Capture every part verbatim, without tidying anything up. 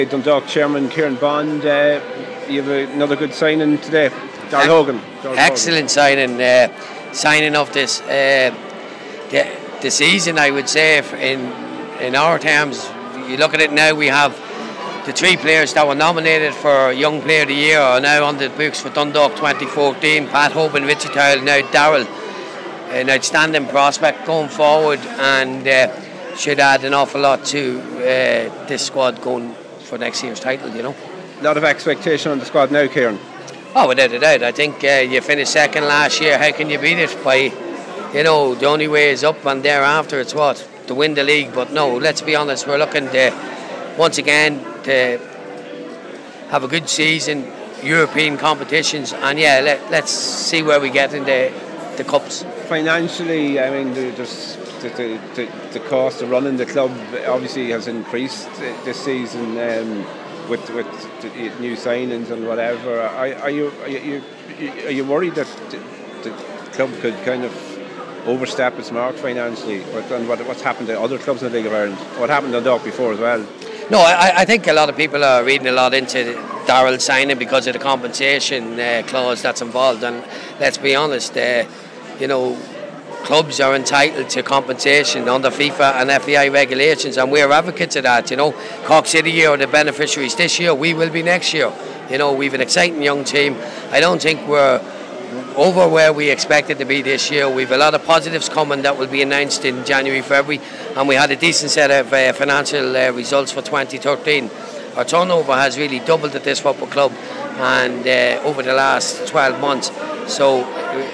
Dundalk Chairman Kieran Bond, uh, you have another good signing today. Darrell Hogan. Darrell Excellent Hogan. signing, uh, signing of this uh, the, the season, I would say, in in our terms. You look at it now, we have the three players that were nominated for Young Player of the Year are now on the books for Dundalk twenty fourteen. Pat Hoban, Richie Tyrrell, now Darrell, an outstanding prospect going forward, and uh, should add an awful lot to uh, this squad going for next year's title, you know. A lot of expectation on the squad now, Kieran. Oh, without a doubt. I think uh, you finished second last year. How can you beat it? By, you know, the only way is up, and thereafter it's what? To win the league. But no, let's be honest, we're looking to, once again, to have a good season, European competitions, and yeah, let, let's see where we get in the, the cups. Financially, I mean, there's the, the, the, the cost of running the club obviously has increased this season um, with with the new signings and whatever. Are, are you are you are you worried that the, the club could kind of overstep its mark financially? And what what's happened to other clubs in the League of Ireland? What happened to Dundalk before as well? No, I, I think a lot of people are reading a lot into Darrell signing because of the compensation uh, clause that's involved. And let's be honest, uh, you know, clubs are entitled to compensation under FIFA and F A I regulations, and we're advocates of that. You know, Cork City are the beneficiaries this year. We will be next year. You know, we've an exciting young team. I don't think we're over where we expected to be this year. We've a lot of positives coming that will be announced in January, February, and we had a decent set of uh, financial uh, results for twenty thirteen. Our turnover has really doubled at this football club, and uh, over the last twelve months. So. Uh,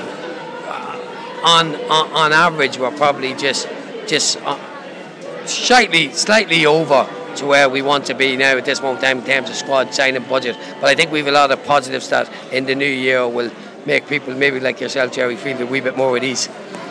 On, on on average, we're probably just just uh, slightly slightly over to where we want to be now at this moment in time in terms of squad signing budget. But I think we've a lot of positives that in the new year will make people, maybe like yourself, Jerry, feel a wee bit more at ease.